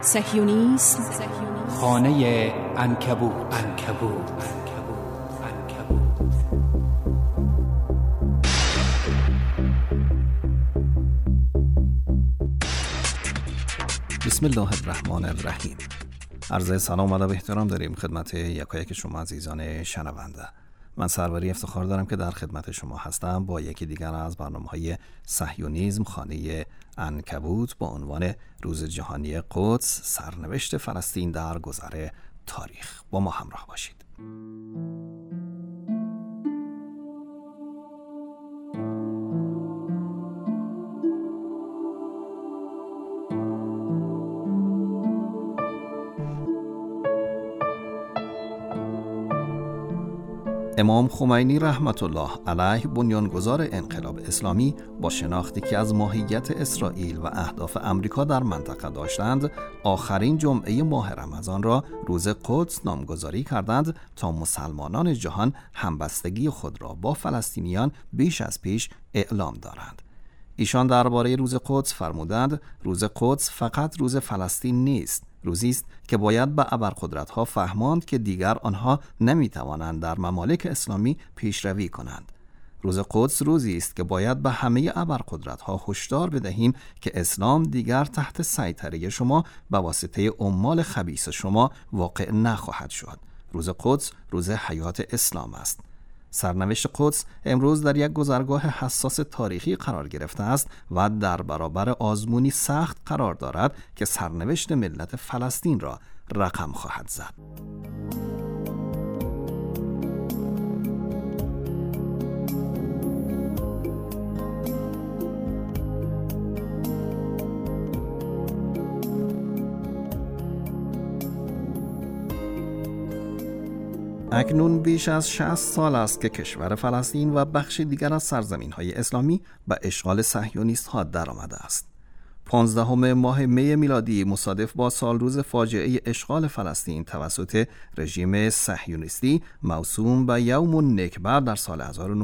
صهیونیسم خانه عنکبوت. بسم الله الرحمن الرحیم. عرض سلام و ادب و احترام داریم خدمت یکایک شما عزیزان شنونده. من سروری افتخار دارم که در خدمت شما هستم با یکی دیگر از برنامه‌های صهیونیسم خانه عنکبوت با عنوان روز جهانی قدس، سرنوشت فلسطین در گذر تاریخ. با ما همراه باشید. امام خمینی رحمت الله علیه بنیانگذار انقلاب اسلامی با شناختی که از ماهیت اسرائیل و اهداف امریکا در منطقه داشتند، آخرین جمعه ماه رمضان را روز قدس نامگذاری کردند تا مسلمانان جهان همبستگی خود را با فلسطینیان بیش از پیش اعلام دارند. ایشان درباره روز قدس فرمودند: روز قدس فقط روز فلسطین نیست، روزی است که باید به ابرقدرت‌ها فهماند که دیگر آنها نمی‌توانند در ممالک اسلامی پیشروی کنند. روز قدس روزی است که باید به همه ابرقدرت‌ها هشدار بدهیم که اسلام دیگر تحت سیطره شما به واسطه عمال خبیث شما واقع نخواهد شد. روز قدس روز حیات اسلام است. سرنوشت قدس امروز در یک گذرگاه حساس تاریخی قرار گرفته است و در برابر آزمونی سخت قرار دارد که سرنوشت ملت فلسطین را رقم خواهد زد. اکنون بیش از 60 سال است که کشور فلسطین و بخش دیگر از سرزمین‌های اسلامی به اشغال صهیونیست‌ها درآمده است. 15 ماه می میلادی مصادف با سالروز فاجعه اشغال فلسطین توسط رژیم صهیونیستی موسوم به یوم النکبه در سال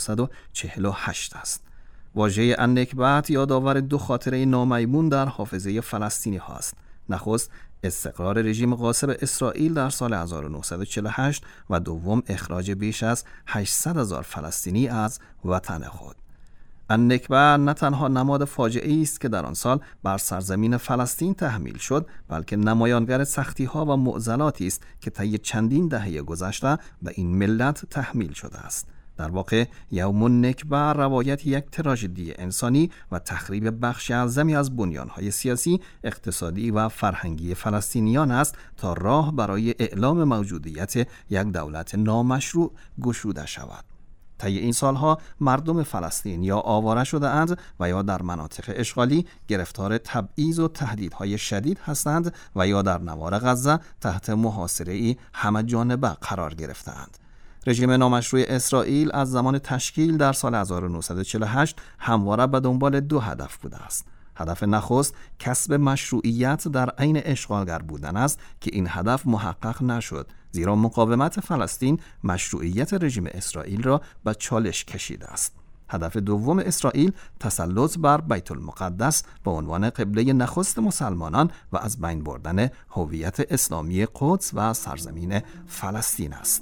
1948 است. واژه النکبه یادآور دو خاطره نامیمون در حافظه فلسطینی هاست. نخست استقرار رژیم غاصب اسرائیل در سال 1948 و دوم اخراج بیش از 800,000 فلسطینی از وطن خود. النکبه نه تنها نماد فاجعه‌ای است که در آن سال بر سرزمین فلسطین تحمیل شد، بلکه نمایانگر سختی‌ها و معضلاتی است که طی چندین دهه گذشته به این ملت تحمیل شده است. در واقع یوم النکبه روایت یک تراژدی انسانی و تخریب بخش اعظمی از بنیان‌های سیاسی، اقتصادی و فرهنگی فلسطینیان است تا راه برای اعلام موجودیت یک دولت نامشروع گشوده شود. طی این سالها مردم فلسطین یا آواره شده اند و یا در مناطق اشغالی گرفتار تبعیض و تهدیدهای شدید هستند و یا در نوار غزه تحت محاصره‌ای همه جانبه قرار گرفتند. رژیم نامشروع اسرائیل از زمان تشکیل در سال 1948 همواره به دنبال دو هدف بوده است. هدف نخست کسب مشروعیت در عین اشغالگر بودن است که این هدف محقق نشد، زیرا مقاومت فلسطین مشروعیت رژیم اسرائیل را به چالش کشیده است. هدف دوم اسرائیل تسلط بر بیت المقدس به عنوان قبله نخست مسلمانان و از بین بردن هویت اسلامی قدس و سرزمین فلسطین است.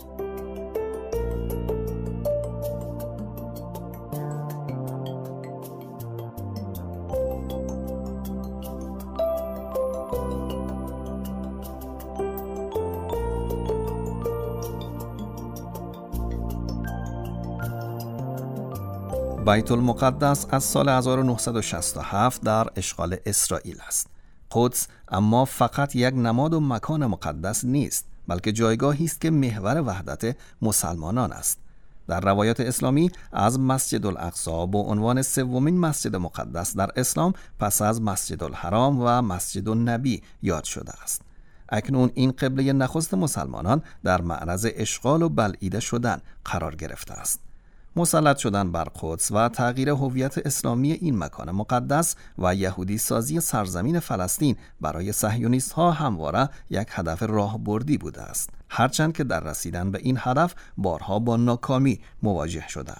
بیت المقدس از سال 1967 در اشغال اسرائیل است. قدس اما فقط یک نماد و مکان مقدس نیست، بلکه جایگاهی است که محور وحدت مسلمانان است. در روایات اسلامی از مسجد الاقصی با عنوان سومین مسجد مقدس در اسلام پس از مسجد الحرام و مسجد النبی یاد شده است. اکنون این قبله نخست مسلمانان در معرض اشغال و بلعیده شدن قرار گرفته است. مسلط شدن بر قدس و تغییر هویت اسلامی این مکان مقدس و یهودی سازی سرزمین فلسطین برای صهیونیست ها همواره یک هدف راهبردی بوده است، هرچند که در رسیدن به این هدف بارها با ناکامی مواجه شدند.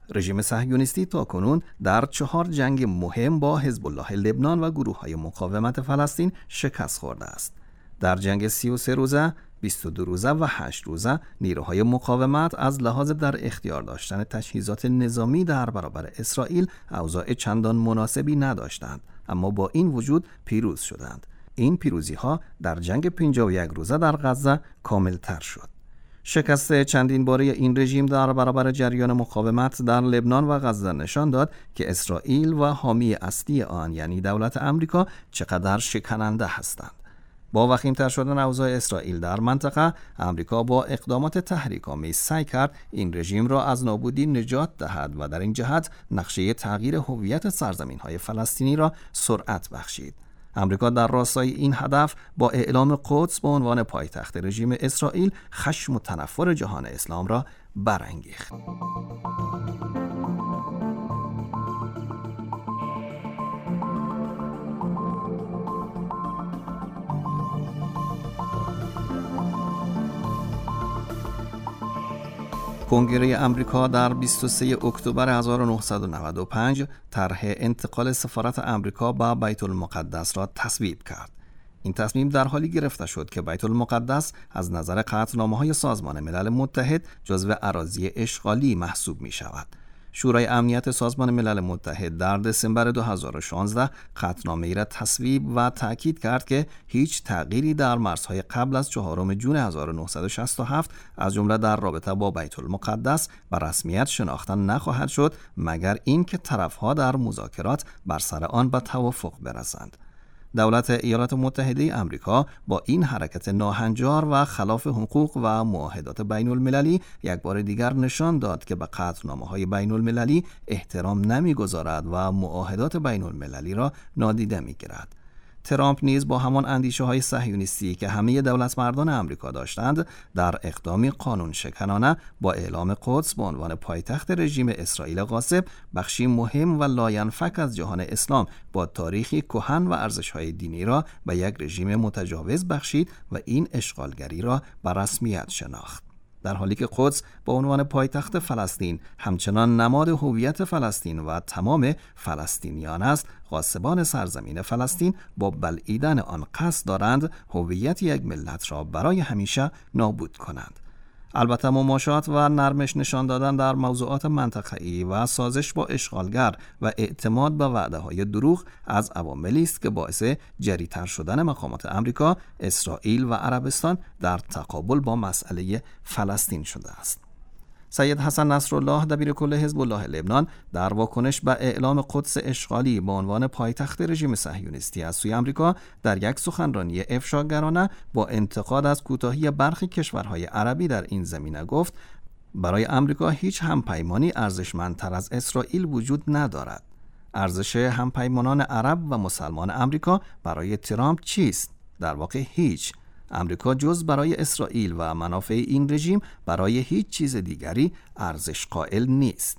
رژیم صهیونیستی تاکنون در 4 جنگ مهم با حزب الله لبنان و گروه‌های مقاومت فلسطین شکست خورده است. در جنگ 33 روزه، 22 روزه و 8 روزه نیروهای مقاومت از لحاظ در اختیار داشتن تجهیزات نظامی در برابر اسرائیل اوضاع چندان مناسبی نداشتند، اما با این وجود پیروز شدند. این پیروزی‌ها در جنگ 51 روزه در غزه کامل‌تر شد. شکست چندین باره این رژیم در برابر جریان مقاومت در لبنان و غزه نشان داد که اسرائیل و حامی اصلی آن یعنی دولت آمریکا چقدر شکننده هستند. با وخیم‌تر شدن اوضاع اسرائیل در منطقه، آمریکا با اقدامات تحریک‌آمیز سعی کرد این رژیم را از نابودی نجات دهد و در این جهت نقشه تغییر هویت سرزمین‌های فلسطینی را سرعت بخشید. آمریکا در راستای این هدف با اعلام قدس به عنوان پایتخت رژیم اسرائیل خشم و تنفر جهان اسلام را برانگیخت. کنگره آمریکا در 23 اکتبر 1995 طرح انتقال سفارت آمریکا به بیت المقدس را تصویب کرد. این تصمیم در حالی گرفته شد که بیت المقدس از نظر قطعنامه‌های سازمان ملل متحد جزو اراضی اشغالی محسوب می شود. شورای امنیت سازمان ملل متحد در دسامبر 2016 قطعنامه‌ای را تصویب و تأکید کرد که هیچ تغییری در مرزهای قبل از 4 جون 1967 از جمله در رابطه با بیت المقدس به رسمیت شناخته نخواهد شد مگر اینکه طرف‌ها در مذاکرات بر سر آن به توافق برسند. دولت ایالات متحده آمریکا با این حرکت ناهنجار و خلاف حقوق و معاهدات بین المللی یک بار دیگر نشان داد که به قطعنامه‌های بین المللی احترام نمی‌گذارد و معاهدات بین المللی را نادیده می‌گیرد. ترامپ نیز با همان اندیشه‌های صهیونیستی که همه دولتمردان آمریکا داشتند در اقدامی قانون شکنانه با اعلام قدس به عنوان پایتخت رژیم اسرائیل غاصب بخشی مهم و لاینفک از جهان اسلام با تاریخی کهن و ارزش‌های دینی را به یک رژیم متجاوز بخشید و این اشغالگری را به رسمیت شناخت. در حالی که قدس به عنوان پایتخت فلسطین همچنان نماد هویت فلسطین و تمام فلسطینیان است، غاصبان سرزمین فلسطین با بلعیدن آن قصد دارند هویت یک ملت را برای همیشه نابود کنند. البته مماشات و نرمش نشان دادن در موضوعات منطقه‌ای و سازش با اشغالگر و اعتماد به وعده‌های دروغ از عواملی است که باعث جری‌تر شدن مقامات آمریکا، اسرائیل و عربستان در تقابل با مسئله فلسطین شده است. سید حسن نصرالله دبیرکل حزب الله لبنان در واکنش به اعلام قدس اشغالی به عنوان پایتخت رژیم صهیونیستی از سوی آمریکا در یک سخنرانی افشاگرانه با انتقاد از کوتاهی برخی کشورهای عربی در این زمینه گفت: برای آمریکا هیچ همپیمانی ارزشمندتر از اسرائیل وجود ندارد. ارزش همپیمانان عرب و مسلمان آمریکا برای ترامپ چیست؟ در واقع هیچ. آمریکا جز برای اسرائیل و منافع این رژیم برای هیچ چیز دیگری ارزش قائل نیست.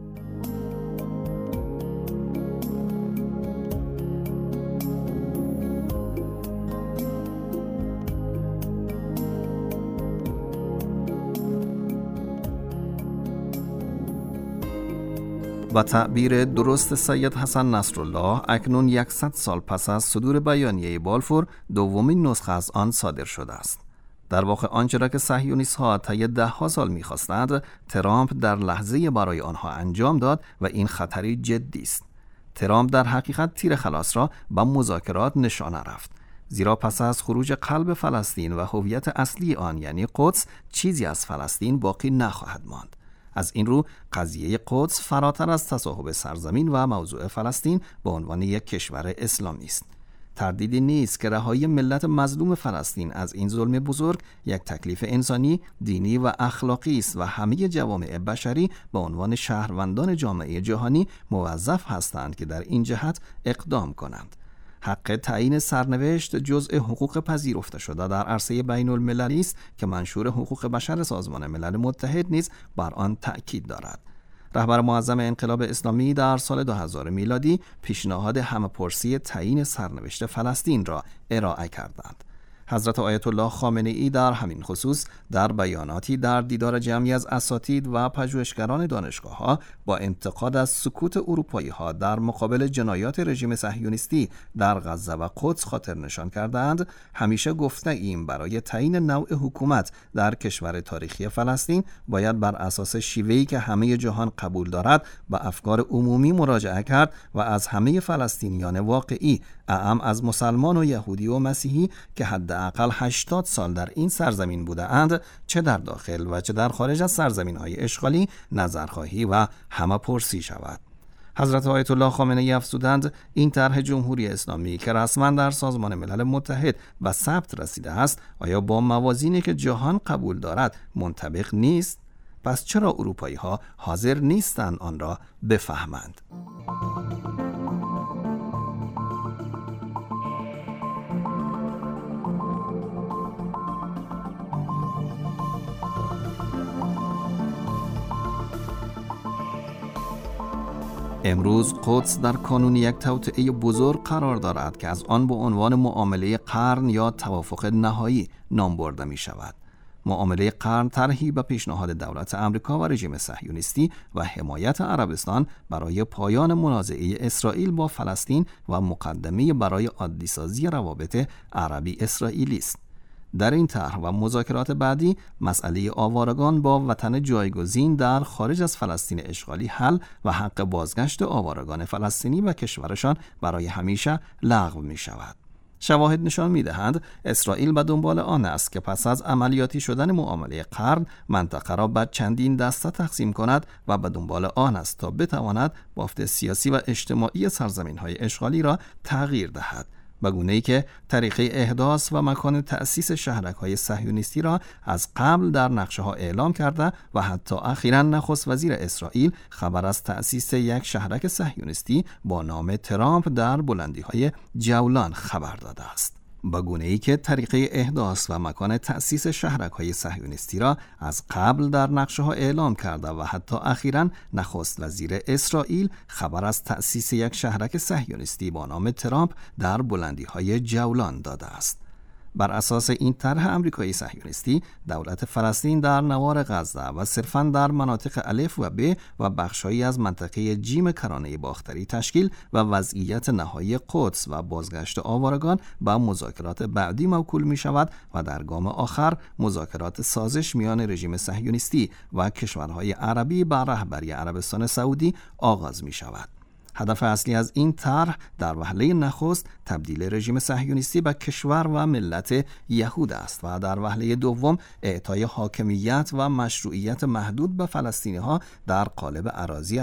با تعبیر درست سید حسن نصرالله، اکنون 100 سال پس از صدور بیانیه بالفور دومین نسخه از آن صادر شده است. در واقع آنچه را که صهیونیست‌ها طی 10 سال می‌خواستند، ترامپ در لحظه برای آنها انجام داد و این خطری جدی است. ترامپ در حقیقت تیر خلاص را به مذاکرات نشانه رفت. زیرا پس از خروج قلب فلسطین و هویت اصلی آن یعنی قدس، چیزی از فلسطین باقی نخواهد ماند. از این رو قضیه قدس فراتر از تصاحب سرزمین و موضوع فلسطین به عنوان یک کشور اسلامی است. تردیدی نیست که رهایی ملت مظلوم فلسطین از این ظلم بزرگ یک تکلیف انسانی، دینی و اخلاقی است و همه جوامع بشری به عنوان شهروندان جامعه جهانی موظف هستند که در این جهت اقدام کنند. حق تعیین سرنوشت جزء حقوق پذیرفته شده در عرصه بین المللی است که منشور حقوق بشر سازمان ملل متحد نیز بر آن تأکید دارد. رهبر معظم انقلاب اسلامی در سال 2000 میلادی پیشنهاد همه‌پرسی تعیین سرنوشت فلسطین را ارائه کردند. حضرت آیت الله خامنه ای در همین خصوص در بیاناتی در دیدار جمعی از اساتید و پژوهشگران دانشگاه‌ها با انتقاد از سکوت اروپایی‌ها در مقابل جنایات رژیم صهیونیستی در غزه و قدس خاطر نشان کردند: همیشه گفته ایم برای تعیین نوع حکومت در کشور تاریخی فلسطین باید بر اساس شیوهی که همه جهان قبول دارد به افکار عمومی مراجعه کرد و از همه فلسطینیان واقعی، اعم از مسلمان و یهودی و مسیحی که حداقل 80 سال در این سرزمین بوده اند، چه در داخل و چه در خارج از سرزمین‌های اشغالی، نظرخواهی و همه‌پرسی شود. حضرت آیت الله خامنه ای افزودند: این طرح جمهوری اسلامی که رسما در سازمان ملل متحد به ثبت رسیده است، آیا با موازینی که جهان قبول دارد منطبق نیست؟ پس چرا اروپایی‌ها حاضر نیستند آن را بفهمند؟ امروز قدس در کانون یک توطئه بزرگ قرار دارد که از آن به عنوان معامله قرن یا توافق نهایی نام برده می شود. معامله قرن طرحی به پیشنهاد دولت آمریکا و رژیم صهیونیستی و حمایت عربستان برای پایان منازعه اسرائیل با فلسطین و مقدمه برای عادی‌سازی روابط عربی اسرائیلی است. در این طرح و مذاکرات بعدی مسئله آوارگان با وطن جایگزین در خارج از فلسطین اشغالی حل و حق بازگشت آوارگان فلسطینی به کشورشان برای همیشه لغو می شود. شواهد نشان می دهند اسرائیل به دنبال آن است که پس از عملیاتی شدن معامله قرن منطقه را به چندین دسته تقسیم کند و به دنبال آن است تا بتواند بافت سیاسی و اجتماعی سرزمین‌های اشغالی را تغییر دهد، به گونه‌ای که طریقه احداث و مکان تأسیس شهرک‌های صهیونیستی را از قبل در نقشه‌ها اعلام کرده و حتی اخیراً نخست وزیر اسرائیل خبر از تأسیس یک شهرک صهیونیستی با نام ترامپ در بلندی‌های جولان خبر داده است. به گونه‌ای که طریقه احداث و مکان تأسیس شهرک‌های صهیونیستی را از قبل در نقشه‌ها اعلام کرده و حتی اخیراً نخست وزیر اسرائیل خبر از تأسیس یک شهرک صهیونیستی با نام ترامپ در بلندی‌های جولان داده است. بر اساس این طرح آمریکایی صهیونیستی، دولت فلسطین در نوار غزه و صرفاً در مناطق الف و ب و بخش‌هایی از منطقه جیم کرانه باختری تشکیل و وضعیت نهایی قدس و بازگشت آوارگان به مذاکرات بعدی موکول می شود و در گام آخر مذاکرات سازش میان رژیم صهیونیستی و کشورهای عربی به رهبری عربستان سعودی آغاز می شود. هدف اصلی از این طرح در وهله نخست تبدیل رژیم صهیونیستی به کشور و ملت یهود است و در وهله دوم اعطای حاکمیت و مشروعیت محدود به فلسطینی‌ها در قالب اراضی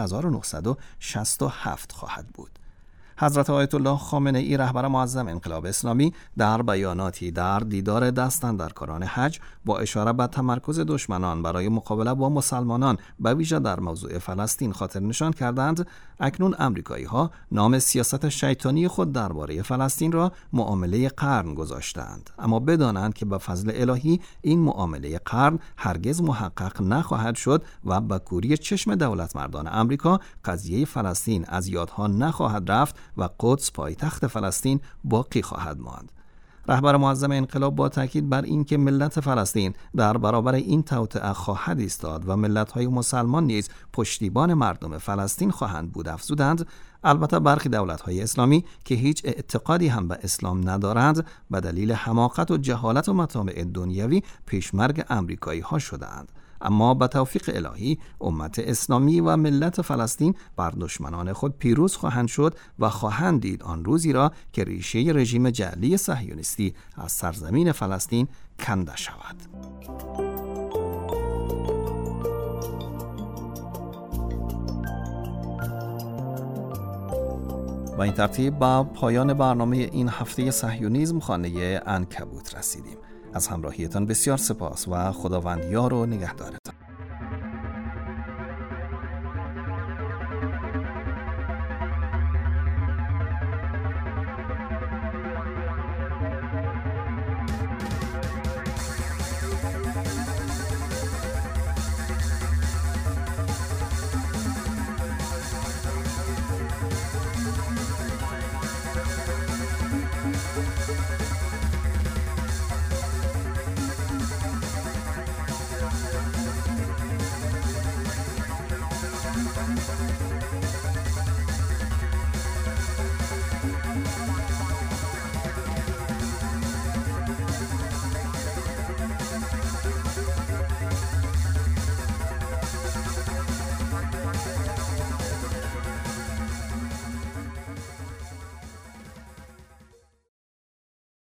1967 خواهد بود. حضرت آیت الله خامنه ای رهبر معظم انقلاب اسلامی در بیاناتی در دیدار دستاندرکاران حج با اشاره به تمرکز دشمنان برای مقابله با مسلمانان به ویژه در موضوع فلسطین خاطر نشان کردند: اکنون آمریکایی‌ها نام سیاست شیطانی خود درباره فلسطین را معامله قرن گذاشتند، اما بدانند که به فضل الهی این معامله قرن هرگز محقق نخواهد شد و به کوری چشم دولتمردان آمریکا قضیه فلسطین از یادها نخواهد رفت و قدس پایتخت فلسطین باقی خواهد ماند. رهبر معظم انقلاب با تاکید بر این که ملت فلسطین در برابر این توطئه خواهد ایستاد و ملت‌های مسلمان نیز پشتیبان مردم فلسطین خواهند بود افزودند: البته برخی دولت‌های اسلامی که هیچ اعتقادی هم به اسلام ندارند به دلیل حماقت و جهالت و مطامع دنیوی پیشمرگ آمریکایی‌ها شده‌اند، اما با توفیق الهی امت اسلامی و ملت فلسطین بر دشمنان خود پیروز خواهند شد و خواهند دید آن روزی را که ریشه رژیم جعلی صهیونیستی از سرزمین فلسطین کنده شود. و این ترتیب با پایان برنامه این هفته صهیونیسم خانه عنکبوت رسیدیم. از همراهیتان بسیار سپاس و خداوند یار و نگهدارتان.